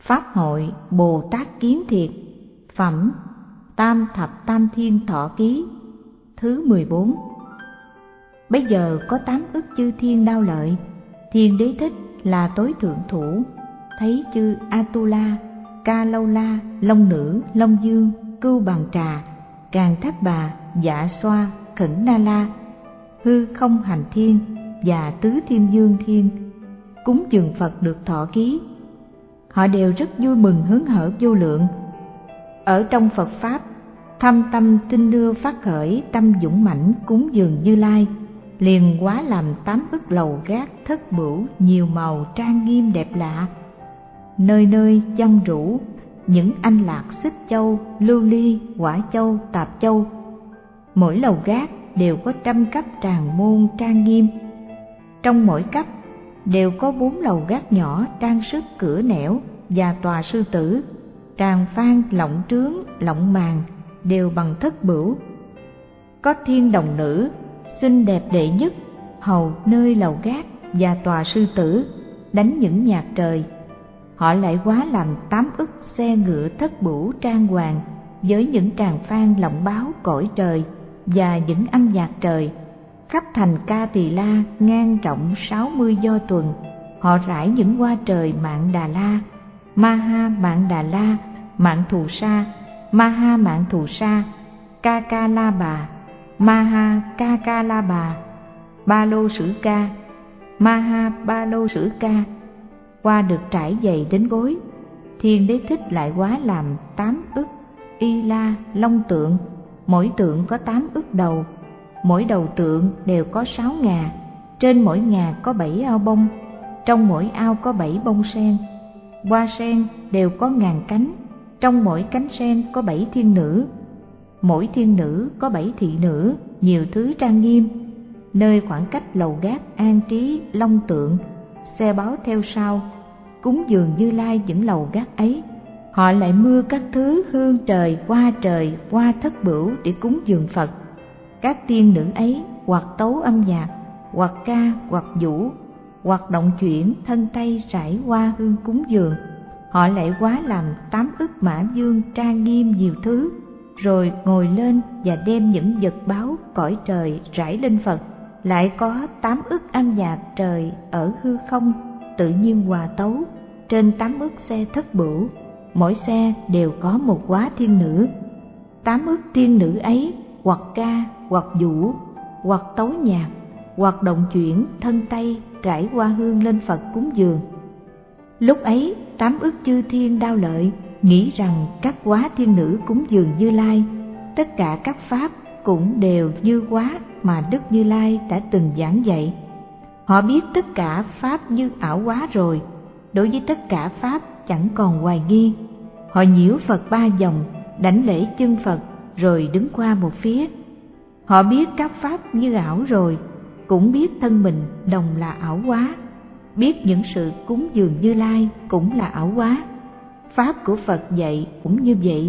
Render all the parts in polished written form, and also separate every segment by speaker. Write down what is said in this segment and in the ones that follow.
Speaker 1: Pháp hội Bồ Tát Kiến Thiệt. Phẩm Tam Thập Tam Thiên Thọ Ký thứ 14. Bây giờ có 8 ức chư thiên đao lợi. Thiên Đế Thích là tối thượng thủ, thấy chư Atula, Ca Lâu La, Long Nữ, Long Dương, Cưu Bàn Trà, Càn Thác Bà, Dạ Xoa, Khẩn Na La, Hư Không Hành Thiên và Tứ Thiên Dương Thiên cúng dường Phật được thọ ký. Họ đều rất vui mừng hớn hở vô lượng. Ở trong Phật Pháp, thâm tâm tin đưa phát khởi tâm dũng mãnh cúng dường Như Lai, liền hóa làm 8 ức lầu gác thất bửu nhiều màu trang nghiêm đẹp lạ. Nơi nơi chăm rủ những anh lạc xích châu, lưu ly, quả châu, tạp châu. Mỗi lầu gác đều có 100 cấp tràng môn trang nghiêm. Trong mỗi cấp đều có 4 lầu gác nhỏ trang sức cửa nẻo và tòa sư tử, tràng phan, lọng trướng, lọng màn đều bằng thất bửu. Có thiên đồng nữ xinh đẹp đệ nhất hầu nơi lầu gác và tòa sư tử đánh những nhạc trời. Họ lại hóa làm 8 ức xe ngựa thất bửu trang hoàng với những tràng phan lọng báo cõi trời và những âm nhạc trời. Khắp thành Ca Tỳ La ngang rộng 60 do tuần, họ rải những hoa trời Mạn Đà La, Ma Ha Mạn Đà La, Mạn Thù Sa, Ma Ha Mạn Thù Sa, Ca Ca La Bà, Ma Ha Ca Ca La Bà, Ba Lô Sử Ca, Ma Ha Ba Lô Sử Ca. Hoa được trải dày đến gối. Thiên Đế Thích lại hóa làm 8 ức Y La Long tượng, mỗi tượng có 8 ức đầu. Mỗi đầu tượng đều có 6 ngà, trên mỗi ngà có 7 ao bông, trong mỗi ao có 7 bông sen. Hoa sen đều có ngàn cánh, trong mỗi cánh sen có 7 thiên nữ. Mỗi thiên nữ có 7 thị nữ, nhiều thứ trang nghiêm. Nơi khoảng cách lầu gác an trí long tượng, xe báo theo sau, cúng dường Như Lai những lầu gác ấy. Họ lại mưa các thứ hương trời, hoa thất bửu để cúng dường Phật. Các tiên nữ ấy hoặc tấu âm nhạc, hoặc ca, hoặc vũ, hoặc động chuyển thân tay rải hoa hương cúng dường. Họ lại hóa làm 8 ức mã vương trang nghiêm nhiều thứ, rồi ngồi lên và đem những vật báu cõi trời rải lên Phật. Lại có 8 ức âm nhạc trời ở hư không tự nhiên hòa tấu trên 8 ức xe thất bửu, mỗi xe đều có một hóa thiên nữ. 8 ức tiên nữ ấy hoặc ca, hoặc vũ, hoặc tấu nhạc, hoặc động chuyển thân tay rải hoa hương lên Phật cúng dường. Lúc ấy 8 ức chư thiên đao lợi nghĩ rằng các hóa thiên nữ cúng dường Như Lai, tất cả các pháp cũng đều như hóa mà Đức Như Lai đã từng giảng dạy. Họ biết tất cả pháp như ảo hóa rồi, đối với tất cả pháp chẳng còn hoài nghi. Họ nhiễu Phật 3 vòng, đảnh lễ chân Phật rồi đứng qua một phía. Họ biết các pháp như ảo rồi, cũng biết thân mình đồng là ảo hóa, biết những sự cúng dường Như Lai cũng là ảo hóa. Pháp của Phật dạy cũng như vậy.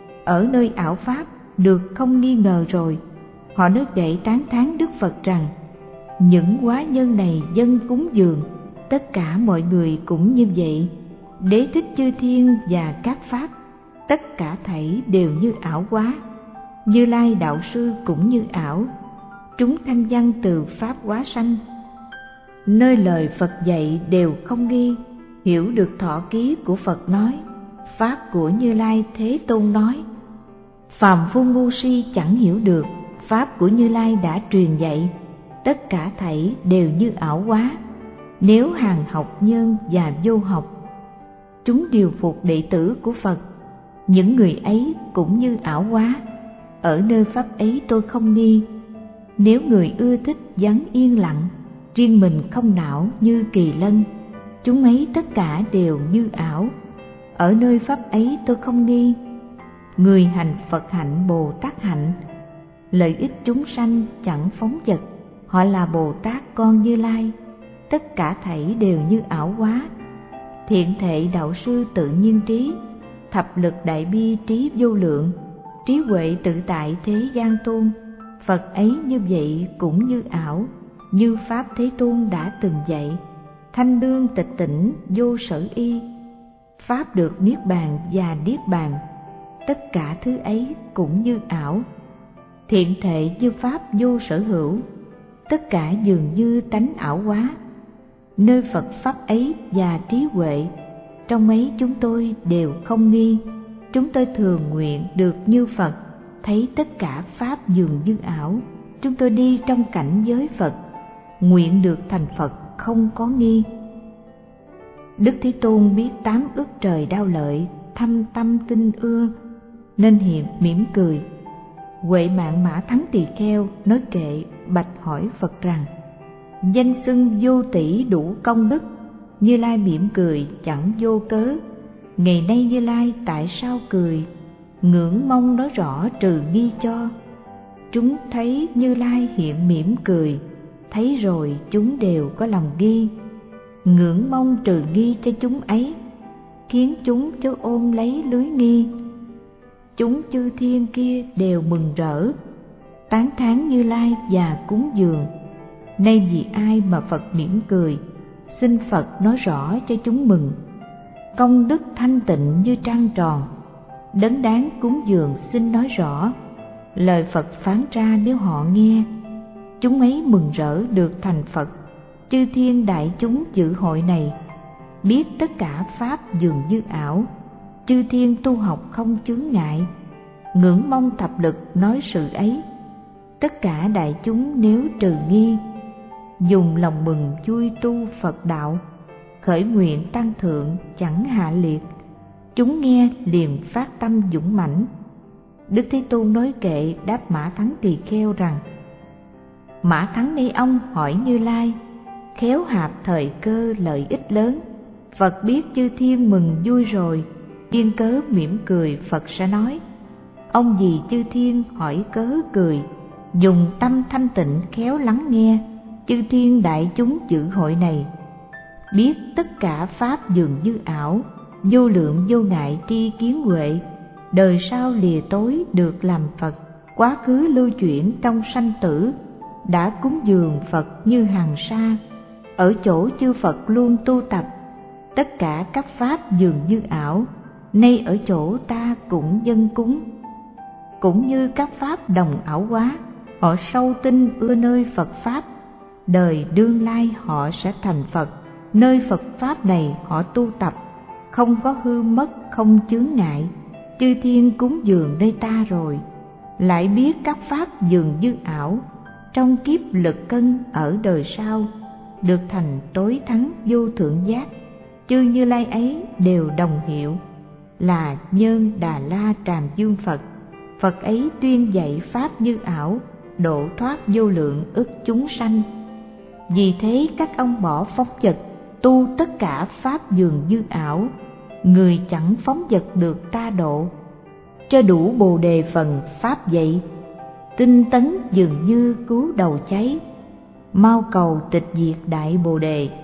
Speaker 1: Ở nơi ảo pháp được không nghi ngờ rồi, họ nói dạy tán thán Đức Phật rằng những hóa nhân này dâng cúng dường, tất cả mọi người cũng như vậy. Đế thích chư thiên và các pháp, tất cả thảy đều như ảo hóa. Như Lai đạo sư cũng như ảo, chúng thanh văn từ pháp hóa sanh. Nơi lời Phật dạy đều không nghi, hiểu được thọ ký của Phật nói, pháp của Như Lai Thế Tôn nói. Phàm phu ngu si chẳng hiểu được, pháp của Như Lai đã truyền dạy, tất cả thảy đều như ảo hóa. Nếu hàng học nhân và vô học, chúng điều phục đệ tử của Phật, những người ấy cũng như ảo hóa. Ở nơi pháp ấy tôi không nghi. Nếu người ưa thích vắng yên lặng, riêng mình không não như kỳ lân, chúng ấy tất cả đều như ảo. Ở nơi pháp ấy tôi không nghi. Người hành Phật hạnh Bồ Tát hạnh, lợi ích chúng sanh chẳng phóng dật, họ là Bồ Tát con Như Lai, tất cả thảy đều như ảo hóa. Thiện thệ đạo sư tự nhiên trí, thập lực đại bi trí vô lượng, trí huệ tự tại thế gian tôn. Phật ấy như vậy cũng như ảo, như Pháp Thế Tôn đã từng dạy. Thanh đương tịch tỉnh vô sở y, pháp được niết bàn và niết bàn, tất cả thứ ấy cũng như ảo. Thiện thệ như pháp vô sở hữu, tất cả dường như tánh ảo hóa. Nơi Phật pháp ấy và trí huệ, trong ấy chúng tôi đều không nghi. Chúng tôi thường nguyện được như Phật, thấy tất cả pháp dường như ảo. Chúng tôi đi trong cảnh giới Phật, nguyện được thành Phật không có nghi. Đức Thế Tôn biết 8 ức trời đao lợi, thâm tâm tinh ưa, nên hiện mỉm cười. Huệ mạng Mã Thắng Tỳ Kheo nói kệ bạch hỏi Phật rằng: danh xưng vô tỷ đủ công đức, Như Lai mỉm cười chẳng vô cớ. Ngày nay Như Lai tại sao cười, ngưỡng mong nói rõ trừ nghi cho. Chúng thấy Như Lai hiện mỉm cười, thấy rồi chúng đều có lòng nghi. Ngưỡng mong trừ nghi cho chúng ấy, khiến chúng chớ ôm lấy lưới nghi. Chúng chư thiên kia đều mừng rỡ, tán thán Như Lai và cúng dường. Nay vì ai mà Phật mỉm cười, xin Phật nói rõ cho chúng mừng. Công đức thanh tịnh như trăng tròn, đấng đáng cúng dường xin nói rõ. Lời Phật phán ra nếu họ nghe, chúng ấy mừng rỡ được thành Phật. Chư thiên đại chúng dự hội này, biết tất cả pháp dường như ảo. Chư thiên tu học không chướng ngại, ngưỡng mong thập lực nói sự ấy. Tất cả đại chúng nếu trừ nghi, dùng lòng mừng vui tu Phật đạo. Khởi nguyện tăng thượng chẳng hạ liệt, chúng nghe liền phát tâm dũng mãnh. Đức Thế Tôn nói kệ đáp Mã Thắng Tỳ Kheo rằng: Mã Thắng ni ông hỏi Như Lai, khéo hạp thời cơ lợi ích lớn. Phật biết chư thiên mừng vui rồi, duyên cớ mỉm cười Phật sẽ nói. Ông vì chư thiên hỏi cớ cười, dùng tâm thanh tịnh khéo lắng nghe. Chư thiên đại chúng dự hội này, biết tất cả pháp dường như ảo. Vô lượng vô ngại tri kiến huệ, đời sau lìa tối được làm Phật. Quá khứ lưu chuyển trong sanh tử, đã cúng dường Phật như hàng sa. Ở chỗ chư Phật luôn tu tập, tất cả các pháp dường như ảo. Nay ở chỗ ta cũng dâng cúng, cũng như các pháp đồng ảo hóa. Họ sâu tin ưa nơi Phật pháp, đời đương lai họ sẽ thành Phật. Nơi Phật pháp này họ tu tập, không có hư mất không chướng ngại. Chư thiên cúng dường nơi ta rồi, lại biết các pháp dường như ảo. Trong kiếp lực cân ở đời sau, được thành tối thắng vô thượng giác. Chư Như Lai ấy đều đồng hiệu, là Nhân Đà La Tràm Dương Phật. Phật ấy tuyên dạy pháp như ảo, độ thoát vô lượng ức chúng sanh. Vì thế các ông bỏ phóng dật, tu tất cả pháp dường như ảo. Người chẳng phóng dật được ta độ, cho đủ bồ đề phần pháp dạy. Tinh tấn dường như cứu đầu cháy, mau cầu tịch diệt đại bồ đề.